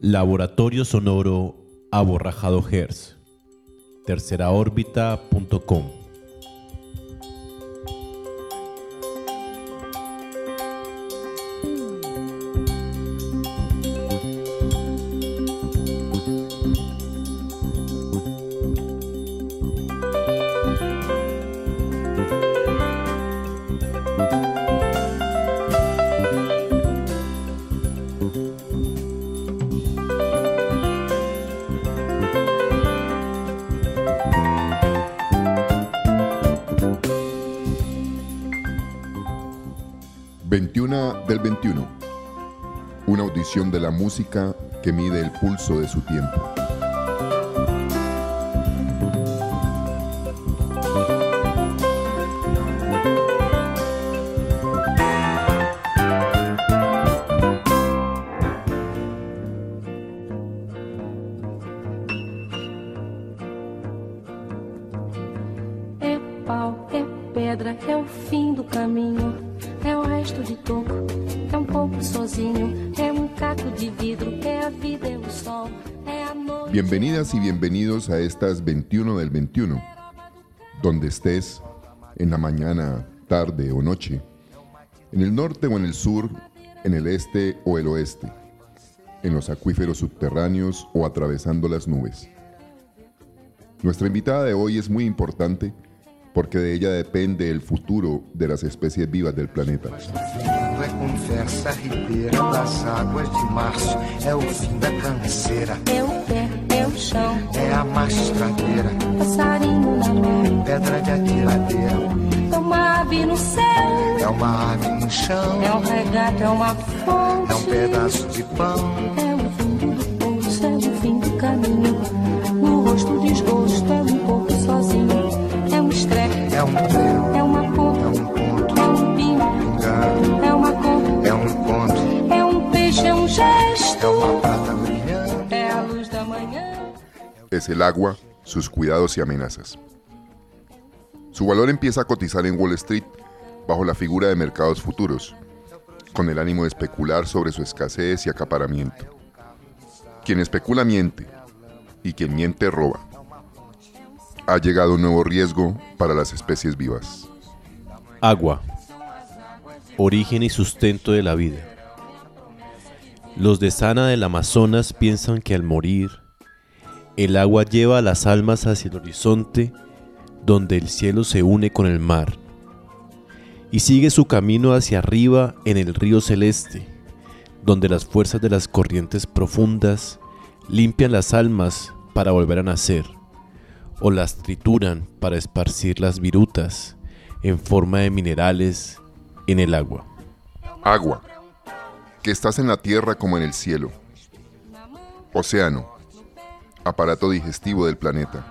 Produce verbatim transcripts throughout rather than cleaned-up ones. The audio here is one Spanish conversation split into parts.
Laboratorio Sonoro Aborrajado Hertz. tercera órbita punto com. veintiuno del veintiuno. Una audición de la música que mide el pulso de su tiempo. É pau, é pedra, é o fim do caminho. É o resto de toco, é um pouco sozinho, é um caco de vidro, é a vida, é o sol, é a noite. Bienvenidas y bienvenidos a estas veintiuno del veintiuno. Donde estés, en la mañana, tarde o noche, en el norte o en el sur, en el este o el oeste, en los acuíferos subterráneos o atravesando las nubes. Nuestra invitada de hoy es muy importante porque de ella depende el futuro de las especies vivas del planeta. É conversa ribeira das águas de março, é o fim da canseira, É o pé, é o chão, é a mastradeira, passarinho na mão, pedra de atiradeira, é uma ave no céu, é uma ave no chão, é um regato, é uma fonte, é um pedaço de pão, é o fundo do poço, é o fim do caminho, no rosto desgosto, é um pouco sozinho, é um estrepe, é um prego, é uma é ponta, um ponto, é um pingo, pingado, é uma conta, é um conto, é um peixe, é um gesto, é uma prata brilhante, é a luz da manhã. Es el agua, sus cuidados y amenazas. Su valor empieza a cotizar en Wall Street bajo la figura de mercados futuros, con el ánimo de especular sobre su escasez y acaparamiento. Quien especula miente, y quien miente roba. Ha llegado un nuevo riesgo para las especies vivas. Agua. Origen y sustento de la vida. Los de Sana del Amazonas piensan que al morir, el agua lleva a las almas hacia el horizonte donde el cielo se une con el mar y sigue su camino hacia arriba en el río celeste, donde las fuerzas de las corrientes profundas limpian las almas para volver a nacer o las trituran para esparcir las virutas en forma de minerales en el agua. Agua, que estás en la tierra como en el cielo. Océano, aparato digestivo del planeta.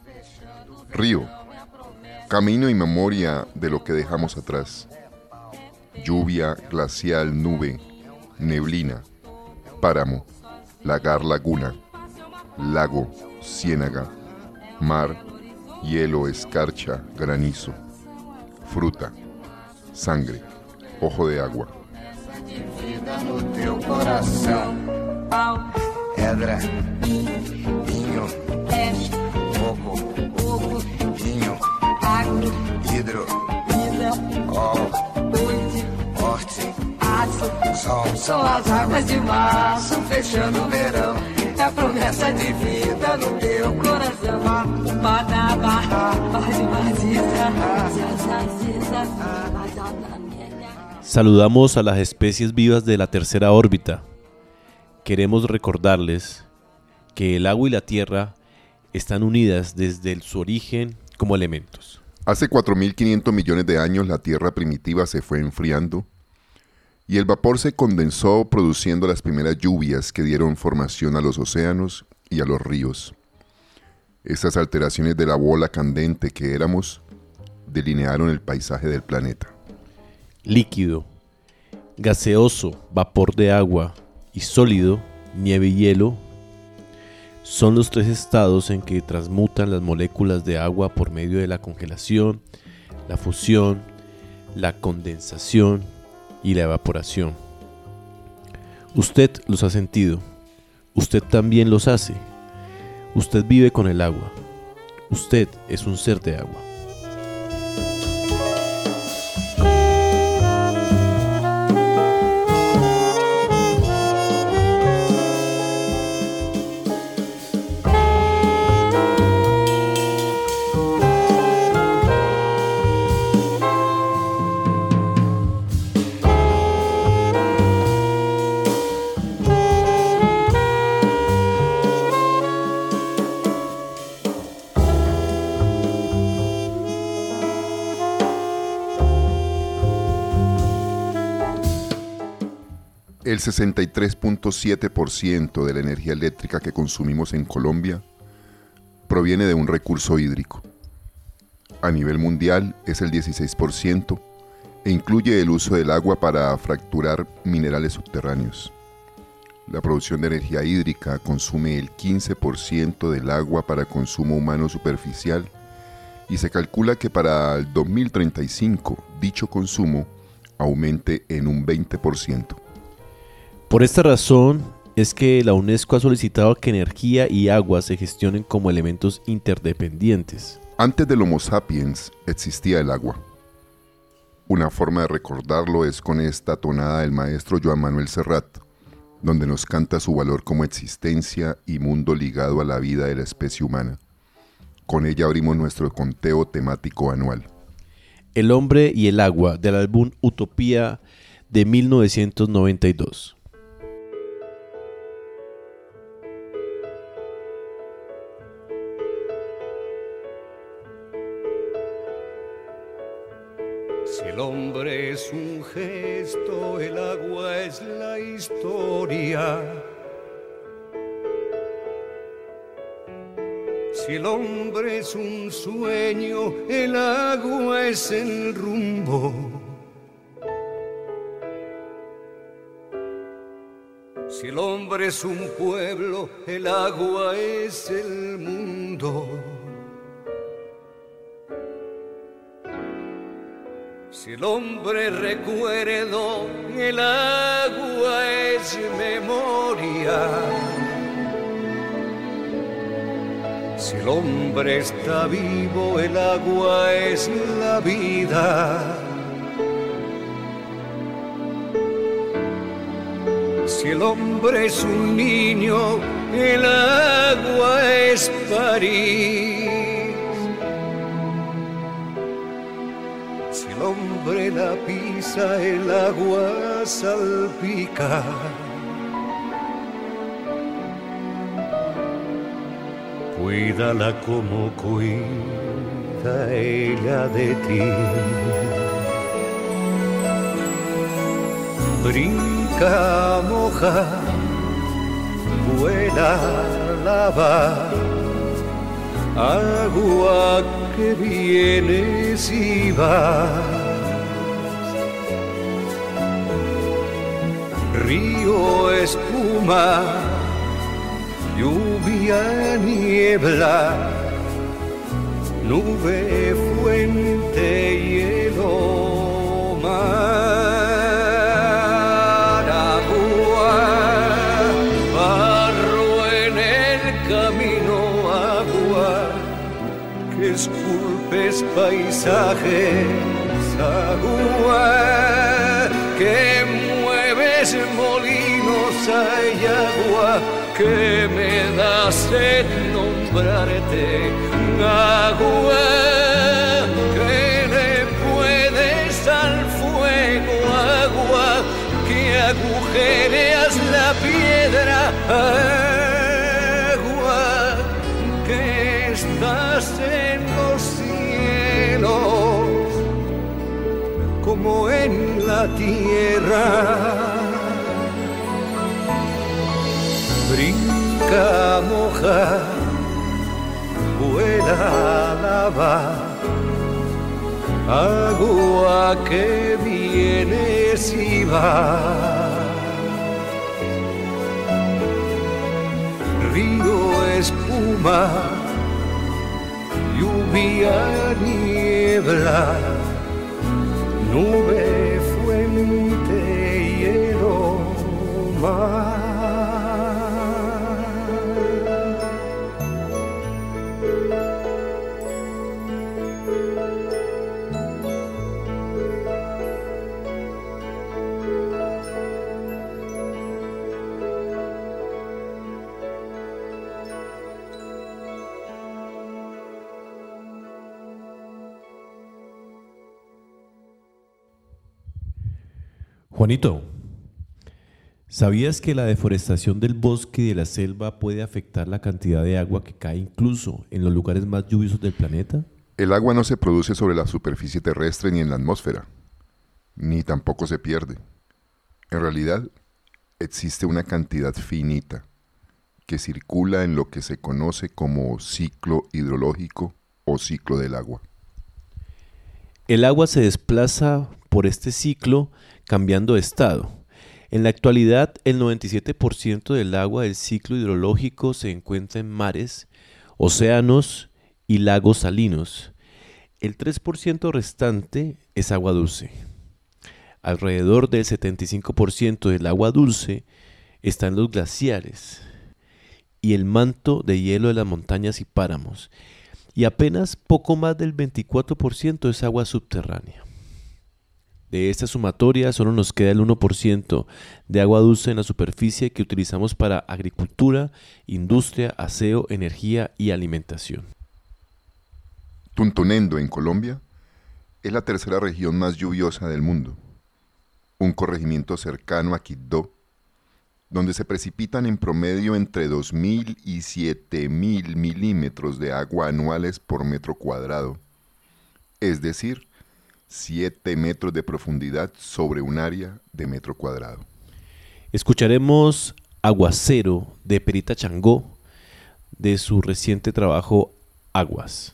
Río, camino y memoria de lo que dejamos atrás. Lluvia, glacial, nube, neblina, páramo, lagar, laguna, lago, ciénaga, mar, hielo, escarcha, granizo, fruta, sangre, ojo de agua. vida no teu coração, Pau, pedra, vinho, peixe, fogo, fogo, vinho, água, hidro, vida, ol, noite, horte, aço, sol, são as águas de março fechando o verão. É a promessa de vida no teu coração. Badaba, bade maziza, zazaziza, Saludamos a las especies vivas de la tercera órbita. Queremos recordarles que el agua y la tierra están unidas desde el- su origen como elementos. Hace cuatro mil quinientos millones de años la Tierra primitiva se fue enfriando y el vapor se condensó produciendo las primeras lluvias que dieron formación a los océanos y a los ríos. Estas alteraciones de la bola candente que éramos delinearon el paisaje del planeta. Líquido, gaseoso, vapor de agua y sólido, nieve y hielo, son los tres estados en que transmutan las moléculas de agua por medio de la congelación, la fusión, la condensación y la evaporación. Usted los ha sentido, usted también los hace. Usted vive con el agua. Usted es un ser de agua. El sesenta y tres punto siete por ciento de la energía eléctrica que consumimos en Colombia proviene de un recurso hídrico. A nivel mundial es el dieciséis por ciento e incluye el uso del agua para fracturar minerales subterráneos. La producción de energía hídrica consume el quince por ciento del agua para consumo humano superficial y se calcula que para el dos mil treinta y cinco dicho consumo aumente en un veinte por ciento. Por esta razón es que la UNESCO ha solicitado que energía y agua se gestionen como elementos interdependientes. Antes del Homo sapiens existía el agua. Una forma de recordarlo es con esta tonada del maestro Joan Manuel Serrat, donde nos canta su valor como existencia y mundo ligado a la vida de la especie humana. Con ella abrimos nuestro conteo temático anual. El hombre y el agua, del álbum Utopía de mil novecientos noventa y dos. Si el hombre es un gesto, el agua es la historia. Si el hombre es un sueño, el agua es el rumbo. Si el hombre es un pueblo, el agua es el mundo. Si el hombre recuerdo, el agua es memoria. Si el hombre está vivo, el agua es la vida. Si el hombre es un niño, el agua es París. Si el hombre la pisa, el agua salpica. Cuídala como cuida ella de ti. Brinca, moja, vuela, lava, agua que vienes y vas. Río, espuma, lluvia, niebla, nube, fuente, hielo, mar, agua, barro en el camino, agua, que esculpes paisajes, agua, que mueves molinos, hay agua, que me da sed nombrarte, agua, que le puedes al fuego, agua, que agujereas la piedra, agua, que estás en los cielos, como en la tierra. Brinca, moja, vuela, lava, agua que vienes y vas. Río, espuma, lluvia, niebla, nube, fuente, hielo, mar. Juanito, ¿sabías que la deforestación del bosque y de la selva puede afectar la cantidad de agua que cae incluso en los lugares más lluviosos del planeta? El agua no se produce sobre la superficie terrestre ni en la atmósfera, ni tampoco se pierde. En realidad, existe una cantidad finita que circula en lo que se conoce como ciclo hidrológico o ciclo del agua. El agua se desplaza por este ciclo cambiando de estado. En la actualidad, el noventa y siete por ciento del agua del ciclo hidrológico se encuentra en mares, océanos y lagos salinos. El tres por ciento restante es agua dulce. Alrededor del setenta y cinco por ciento del agua dulce está en los glaciares y el manto de hielo de las montañas y páramos, y apenas poco más del veinticuatro por ciento es agua subterránea. De esta sumatoria solo nos queda el uno por ciento de agua dulce en la superficie que utilizamos para agricultura, industria, aseo, energía y alimentación. Tuntunendo, en Colombia, es la tercera región más lluviosa del mundo, un corregimiento cercano a Quibdó, donde se precipitan en promedio entre dos mil y siete mil milímetros de agua anuales por metro cuadrado, es decir, siete metros de profundidad sobre un área de metro cuadrado. Escucharemos Aguacero de Perita Changó, de su reciente trabajo Aguas.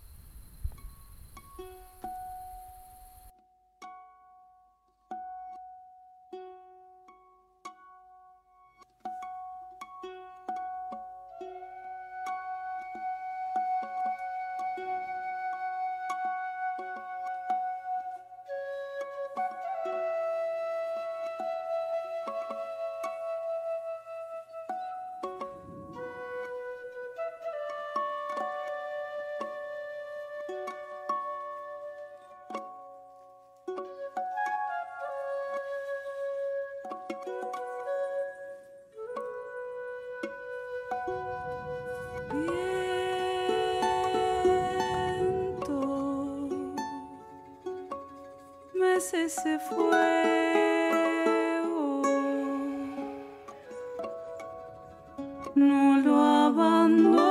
Se fue, no lo abandones,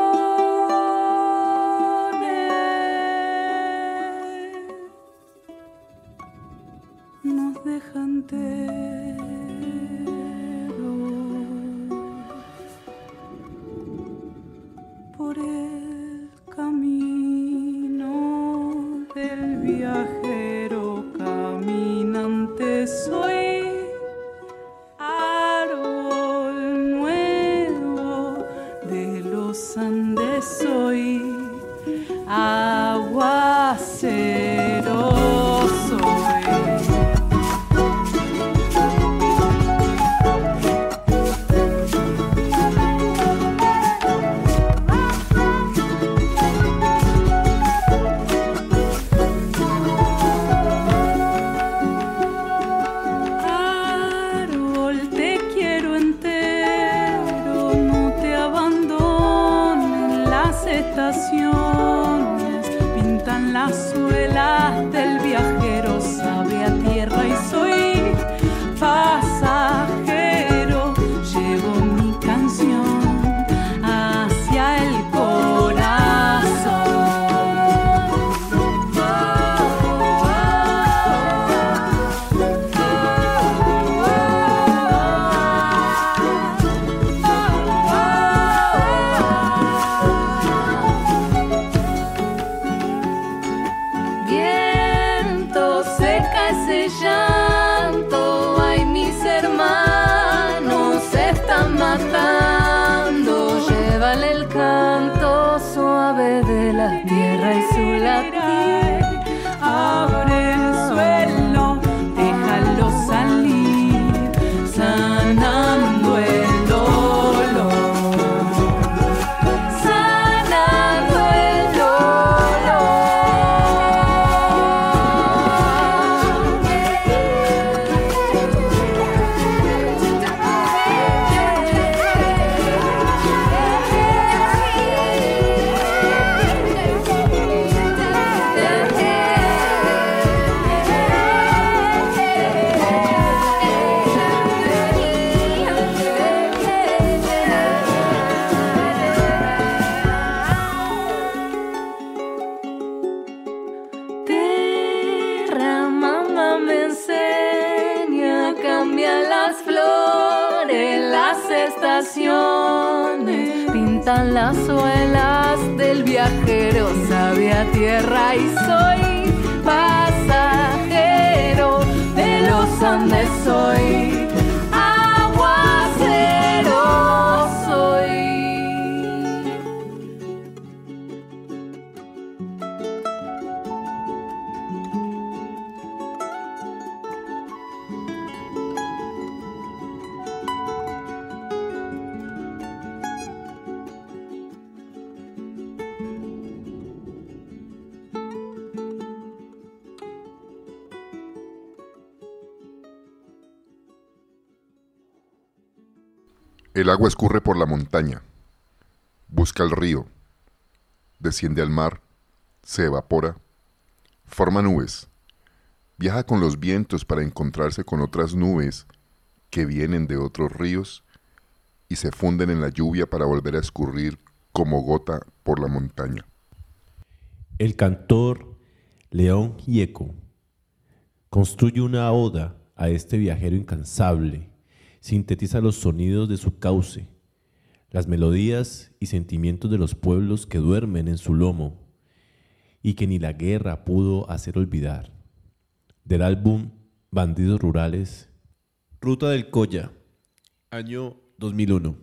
nos deja enteros por el camino del viajero. Caminante soy, árbol nuevo de los Andes soy, aguacero soy. Estaciones pintan las suelas del viajero, sabe a tierra y soy pasajero, llevo mi canción hacia el corazón. estaciones pintan las suelas del viajero, sabe a tierra y soy pasajero de los Andes, soy aguacero, soy. El agua escurre por la montaña, busca el río, desciende al mar, se evapora, forma nubes, viaja con los vientos para encontrarse con otras nubes que vienen de otros ríos y se funden en la lluvia para volver a escurrir como gota por la montaña. El cantor León Gieco construye una oda a este viajero incansable. Sintetiza los sonidos de su cauce, las melodías y sentimientos de los pueblos que duermen en su lomo y que ni la guerra pudo hacer olvidar. Del álbum Bandidos Rurales, Ruta del Colla, año dos mil uno.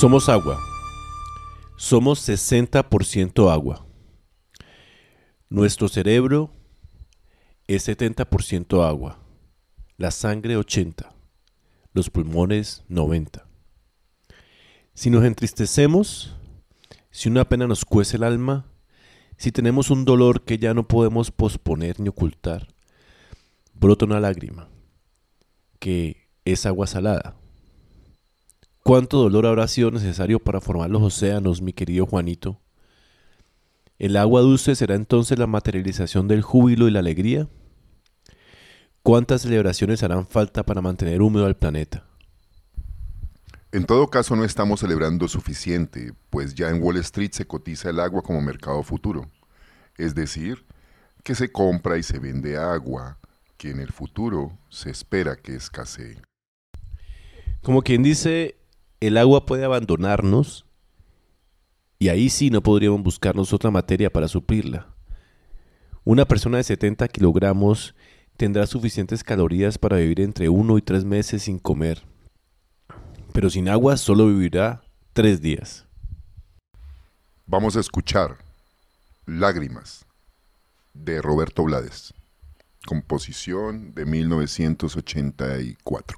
Somos agua. Somos sesenta por ciento agua. Nuestro cerebro es setenta por ciento agua. La sangre ochenta por ciento. Los pulmones noventa por ciento. Si nos entristecemos, si una pena nos cuece el alma, si tenemos un dolor que ya no podemos posponer ni ocultar, brota una lágrima, que es agua salada. ¿Cuánto dolor habrá sido necesario para formar los océanos, mi querido Juanito? ¿El agua dulce será entonces la materialización del júbilo y la alegría? ¿Cuántas celebraciones harán falta para mantener húmedo al planeta? En todo caso, no estamos celebrando suficiente, pues ya en Wall Street se cotiza el agua como mercado futuro. Es decir, que se compra y se vende agua, que en el futuro se espera que escasee. Como quien dice, el agua puede abandonarnos y ahí sí no podríamos buscarnos otra materia para suplirla. Una persona de setenta kilogramos tendrá suficientes calorías para vivir entre uno y tres meses sin comer. Pero sin agua solo vivirá tres días. Vamos a escuchar Lágrimas, de Roberto Blades, composición de mil novecientos ochenta y cuatro.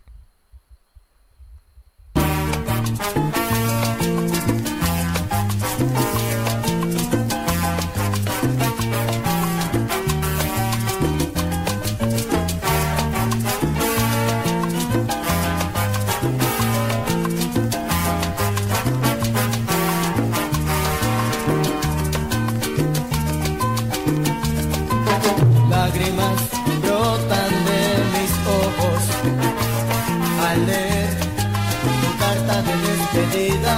Lágrimas brotan de mis ojos al leer tu carta de despedida.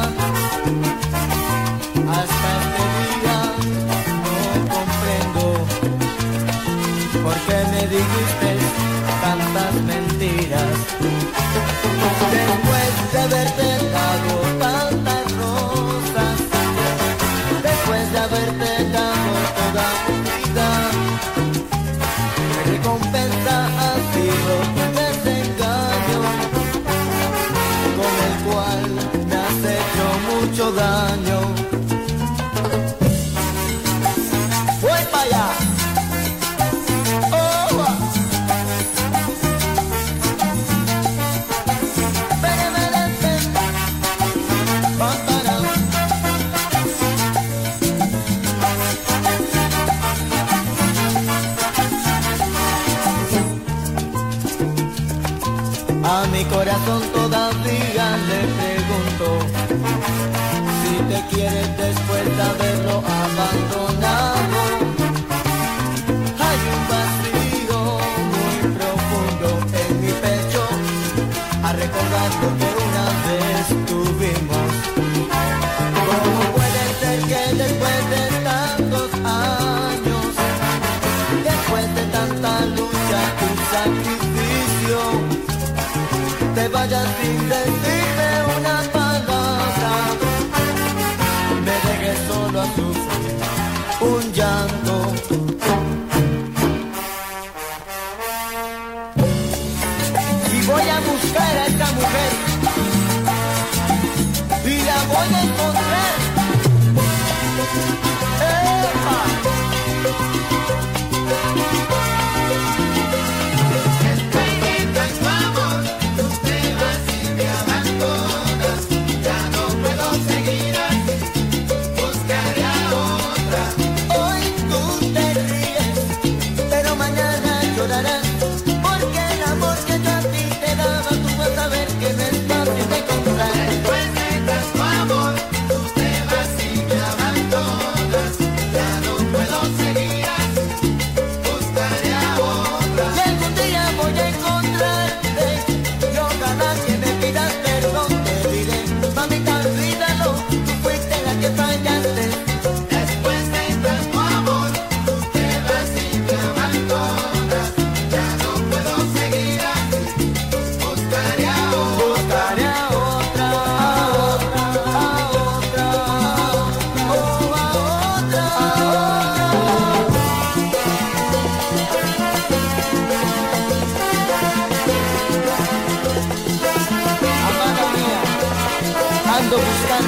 Hasta este día no comprendo por qué me dijiste tantas mentiras. Después de haberte dado tantas rosas, después de haberte dado toda mi vida, recompensa ha sido un desengaño con el cual me has hecho mucho daño. Voy para allá. Oh, ven, ven, ven, pam, param. A mi corazón todavía le pregunto si te quieres después de haberlo abandonado. Hay un vacío muy profundo en mi pecho a recordar lo que una vez tuvimos. ¿Cómo puede ser que después de tantos años, después de tanta lucha y sacrificio, te vayas sin decirme una palabra, me dejes solo a sufrir un llanto? Y voy a buscar a esta mujer y la voy a encontrar. ¡Epa! Hoy tú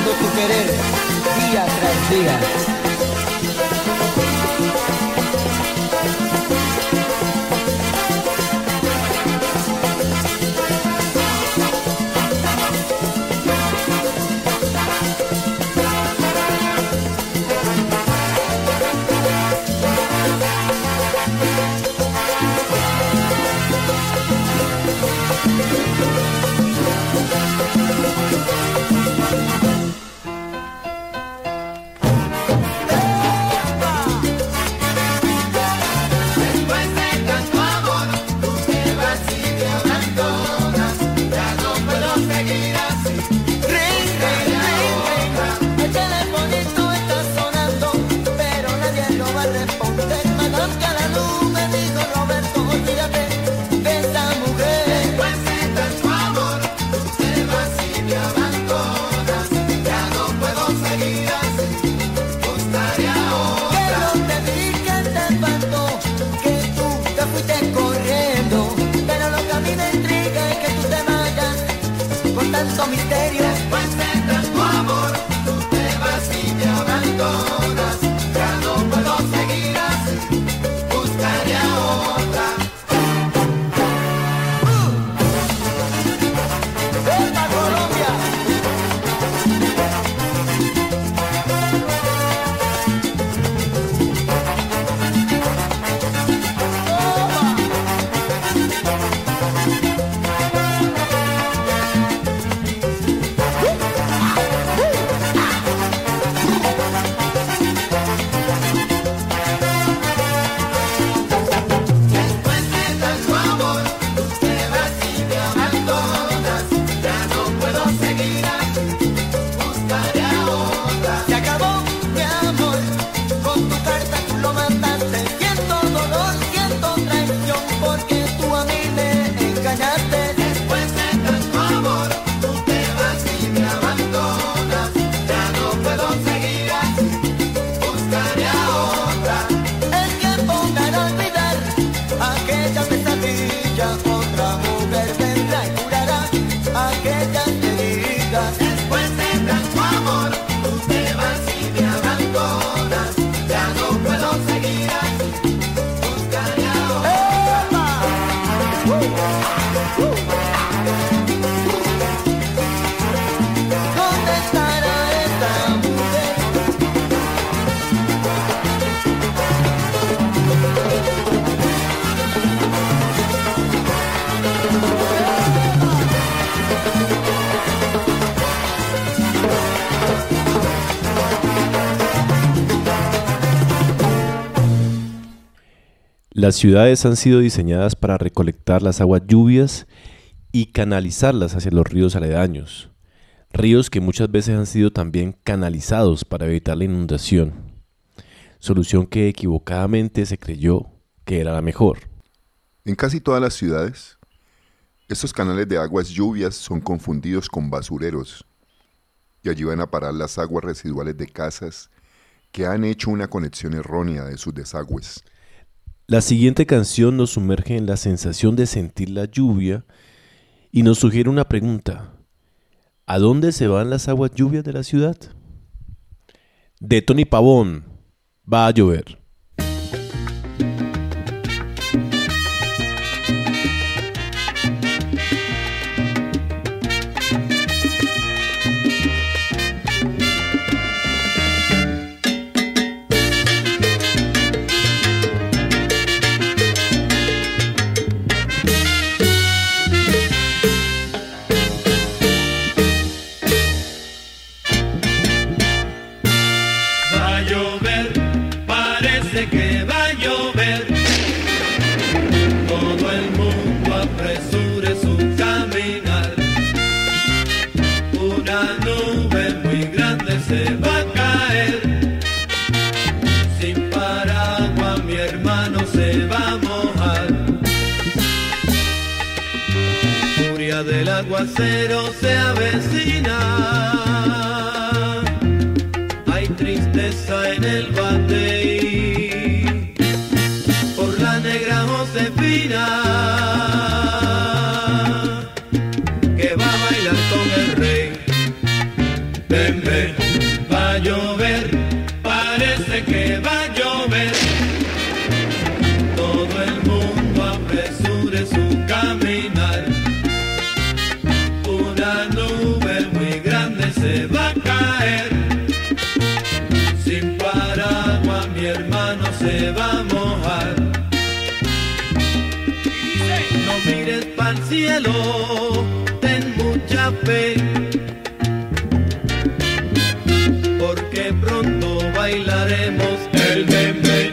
buscando tu querer día tras día. Misterio. Después de tanto amor, tú te vas y me abandonas. Ya no puedo seguir así, buscaré a otra. Uh. ¡Esta Colombia! Las ciudades han sido diseñadas para recolectar las aguas lluvias y canalizarlas hacia los ríos aledaños, ríos que muchas veces han sido también canalizados para evitar la inundación, solución que equivocadamente se creyó que era la mejor. En casi todas las ciudades, estos canales de aguas lluvias son confundidos con basureros y allí van a parar las aguas residuales de casas que han hecho una conexión errónea de sus desagües. La siguiente canción nos sumerge en la sensación de sentir la lluvia y nos sugiere una pregunta: ¿a dónde se van las aguas lluvias de la ciudad? De Tony Pavón, Va a llover. Del aguacero se avecina, hay tristeza en el batey, por la negra Josefina, que va a bailar con el rey. Ven, ven. cielo, ten mucha fe, porque pronto bailaremos el bembe.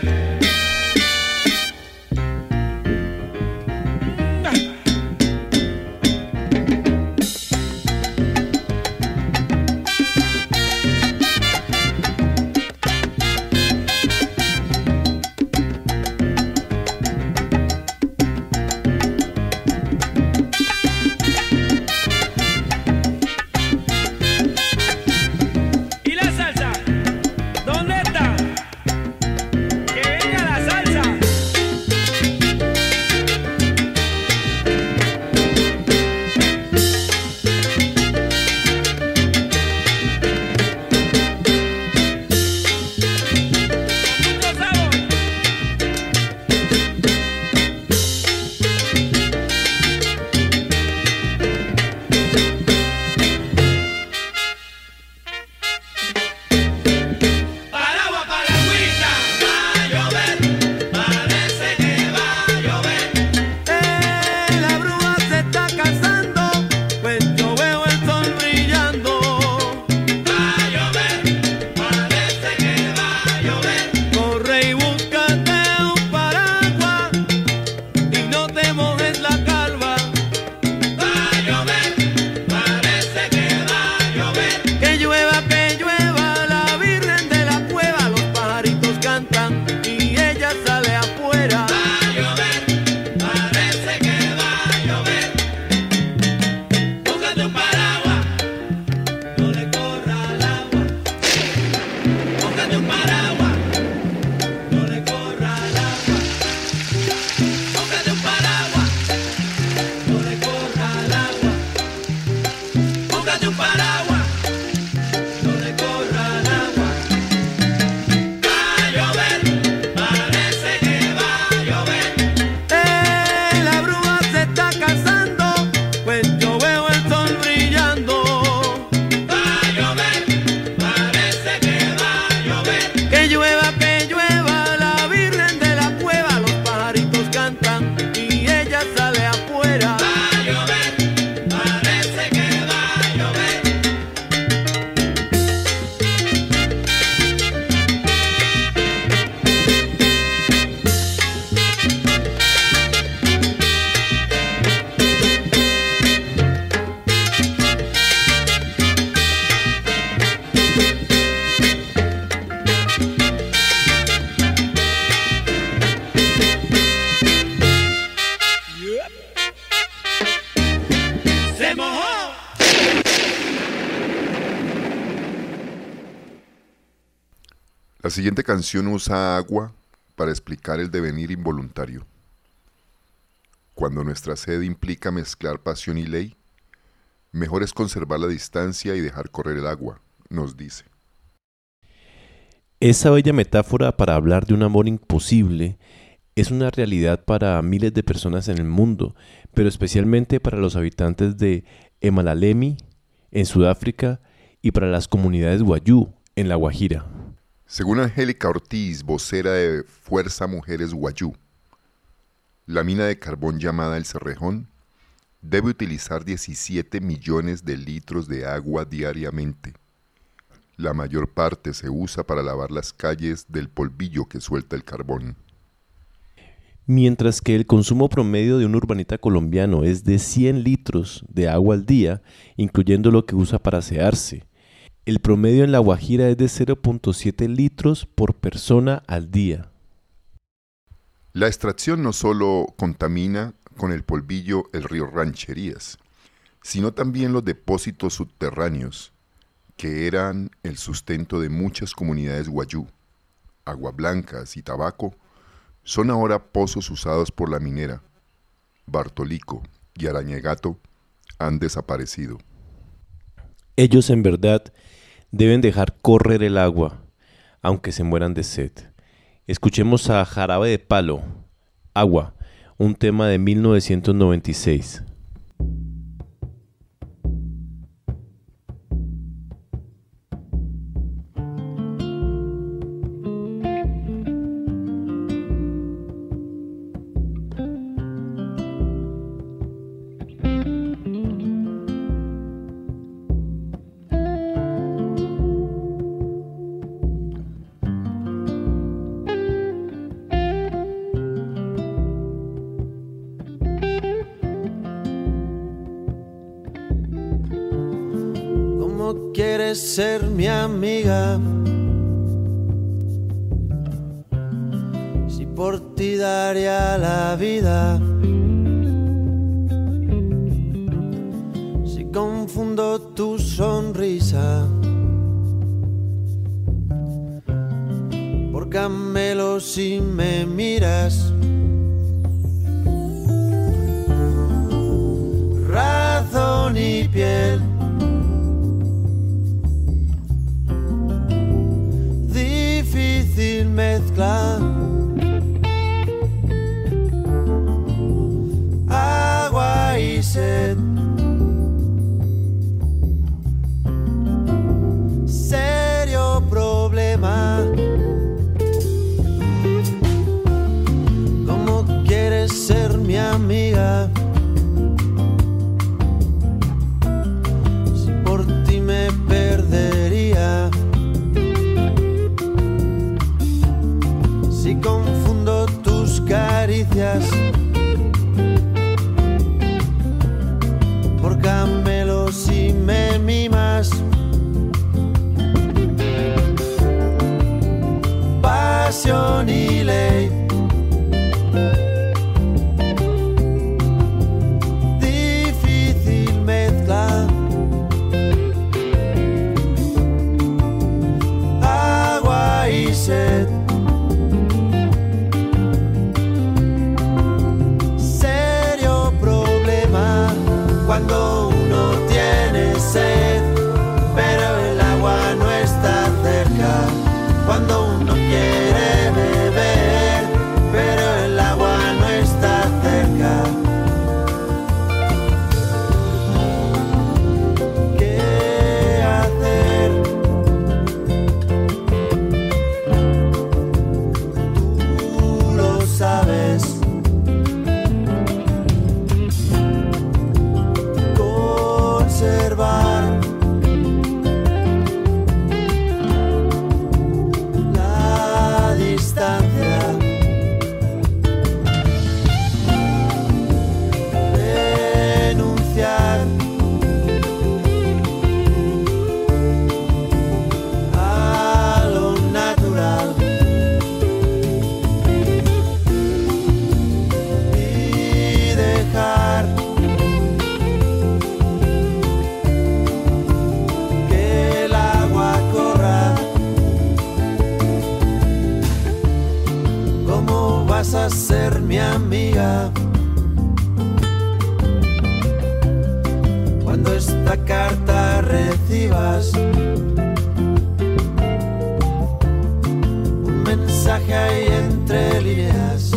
La siguiente canción usa agua para explicar el devenir involuntario. Cuando nuestra sed implica mezclar pasión y ley, mejor es conservar la distancia y dejar correr el agua, nos dice. Esa bella metáfora para hablar de un amor imposible es una realidad para miles de personas en el mundo, pero especialmente para los habitantes de Emalalemi, en Sudáfrica, y para las comunidades Wayuu, en La Guajira. Según Angélica Ortiz, vocera de Fuerza Mujeres Wayuu, la mina de carbón llamada El Cerrejón debe utilizar diecisiete millones de litros de agua diariamente. La mayor parte se usa para lavar las calles del polvillo que suelta el carbón. Mientras que el consumo promedio de un urbanita colombiano es de cien litros de agua al día, incluyendo lo que usa para asearse. El promedio en La Guajira es de cero punto siete litros por persona al día. La extracción no solo contamina con el polvillo el río Rancherías, sino también los depósitos subterráneos, que eran el sustento de muchas comunidades Wayuu. Agua Blancas y Tabaco son ahora pozos usados por la minera. Bartolico y Arañegato han desaparecido. Ellos en verdad deben dejar correr el agua, aunque se mueran de sed. Escuchemos a Jarabe de Palo, Agua, un tema de mil novecientos noventa y seis. ¿Cómo quieres ser mi amiga? Si por ti daría la vida. Si confundo tu sonrisa por camelo si me miras. Razón y piel, difícil mezcla. Agua y sed, serio problema. ¿Cómo quieres ser mi amiga? Si por ti me perdería. Si confundo tus caricias por camelos si me mimas. Pasión y ley, difícil mezcla. Agua y sed, serio problema. Cuando uno tiene sed, pero el agua no está cerca. Cuando uno quiere beber, pero el agua no está cerca. ¿Qué hacer? Tú lo sabes. Conservar la distancia, renunciar a lo natural y dejar que el agua corra. ¿Cómo vas a ser mi amiga cuando esta carta recibas un mensaje ahí entre líneas?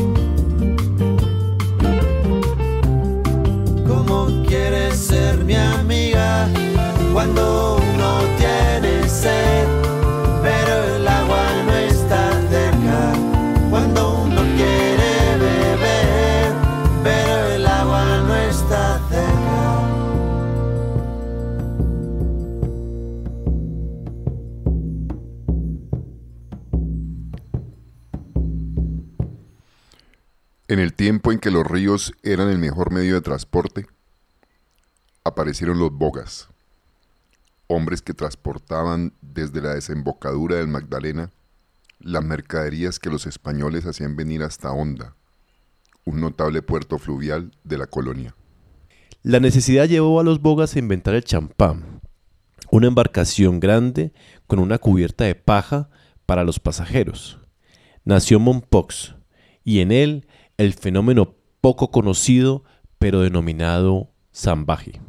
¿Cómo quieres ser mi amiga cuando uno tiene sed, pero el agua no está cerca? Cuando uno quiere beber, pero el agua no está cerca. En el tiempo en que los ríos eran el mejor medio de transporte, aparecieron los bogas, hombres que transportaban desde la desembocadura del Magdalena las mercaderías que los españoles hacían venir hasta Honda, un notable puerto fluvial de la colonia. La necesidad llevó a los bogas a inventar el champán, una embarcación grande con una cubierta de paja para los pasajeros. Nació Mompox, y en él el fenómeno poco conocido pero denominado zambaje.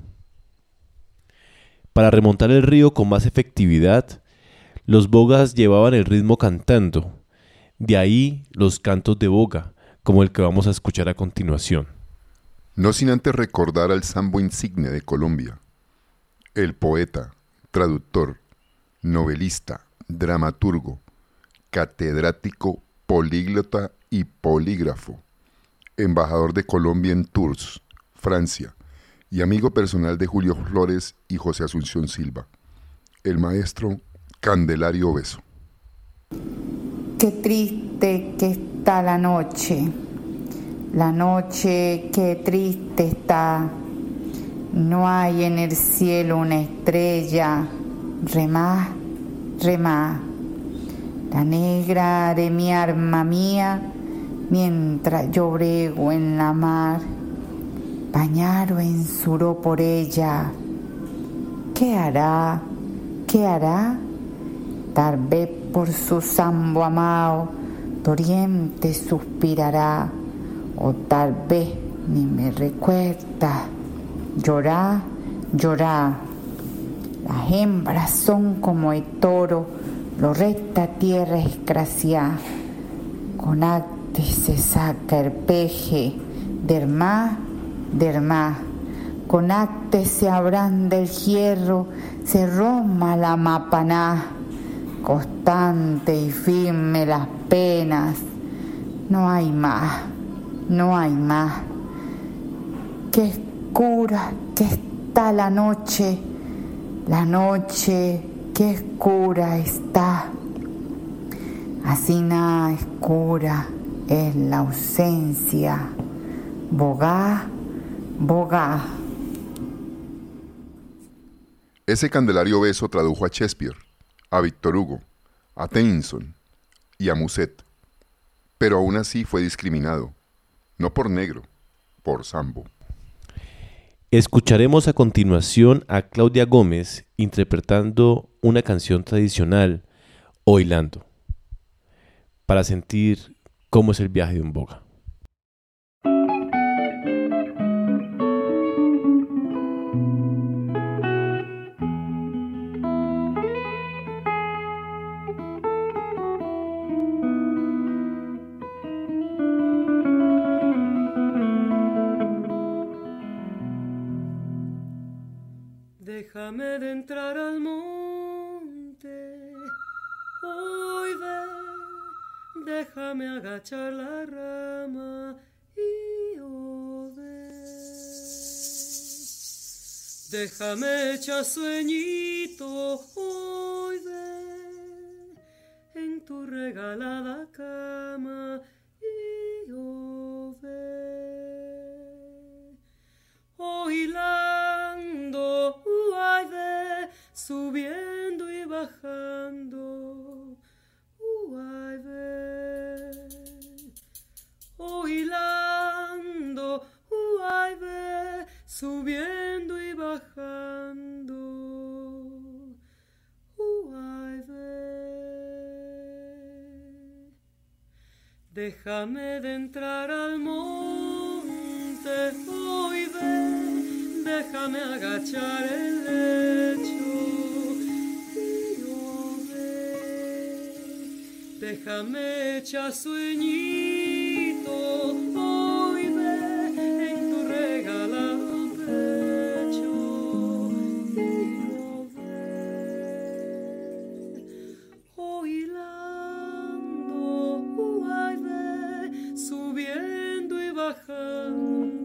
Para remontar el río con más efectividad, los bogas llevaban el ritmo cantando, de ahí los cantos de boga, como el que vamos a escuchar a continuación. No sin antes recordar al sambo insigne de Colombia, el poeta, traductor, novelista, dramaturgo, catedrático, políglota y polígrafo, embajador de Colombia en Tours, Francia, y amigo personal de Julio Flores y José Asunción Silva, el maestro Candelario Beso. Qué triste que está la noche, la noche qué triste está, no hay en el cielo una estrella, remá, remá. La negra de mi arma mía, mientras yo brego en la mar, bañaro en suro por ella. ¿Qué hará? ¿Qué hará? Tal vez por su sambo amado, doliente suspirará, o tal vez ni me recuerda. Llorá, llorá. Las hembras son como el toro, lo recta tierra escracia. Con acte se saca el peje, dermá, dermá. Con acte se abranda el hierro, se roma la mapaná. Constante y firme las penas, no hay más, no hay más. Qué oscura que está la noche, la noche qué oscura está. Así nada oscura es la ausencia. Bogá, bogá. Ese Candelario Beso tradujo a Shakespeare, a Víctor Hugo, a Tennyson y a Musset, pero aún así fue discriminado, no por negro, por sambo. Escucharemos a continuación a Claudia Gómez interpretando una canción tradicional, Oilando, para sentir cómo es el viaje de un boga. Déjame de entrar al monte, hoy ve, déjame agachar la rama y over. Déjame echar sueñito, hoy ve, en tu regalada cama y over. Oilando, uay ve, subiendo y bajando, uay ve. Oilando, uay ve, subiendo y bajando, uay ve. Déjame de entrar al monte, hoy ve, déjame agachar el lecho y over. Déjame echar sueñito, hoy ve, en tu regalado pecho y over. Oilando, uay ve, subiendo y bajando.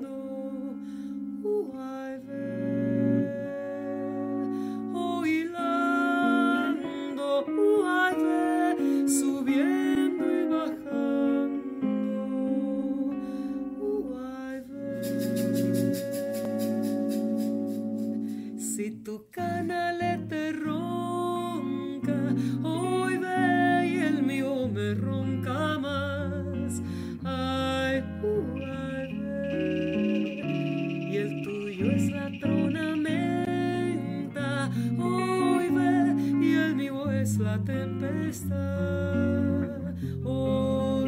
Tu canalete ronca, hoy ve y el mío me ronca más. Ay, uh, ay, ve. Y el tuyo es la tronamenta, hoy ve y el mío es la tempestad. Hoy,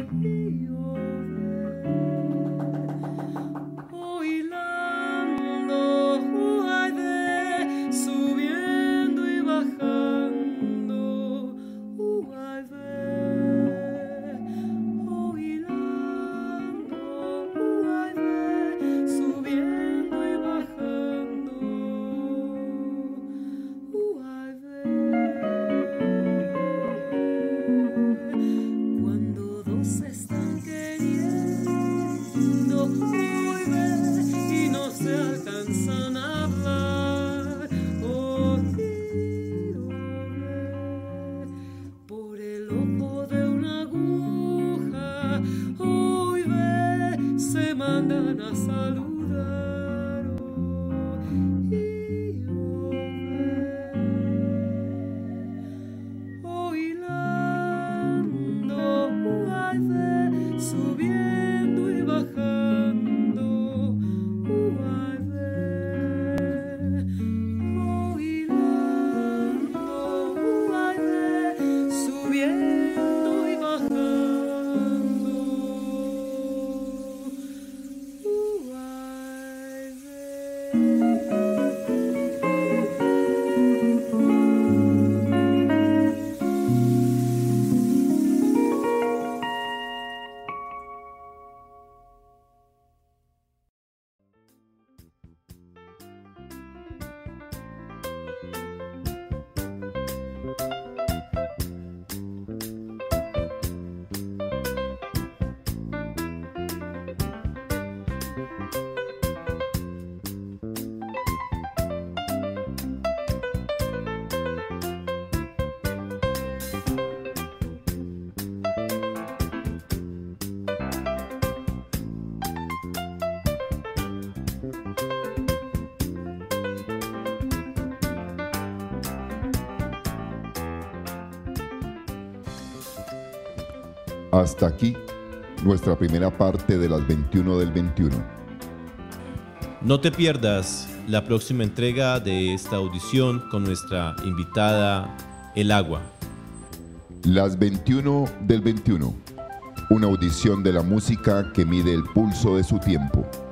Hasta aquí nuestra primera parte de las veintiuno del veintiuno. No te pierdas la próxima entrega de esta audición con nuestra invitada El Agua. Las veintiuno del veintiuno. Una audición de la música que mide el pulso de su tiempo.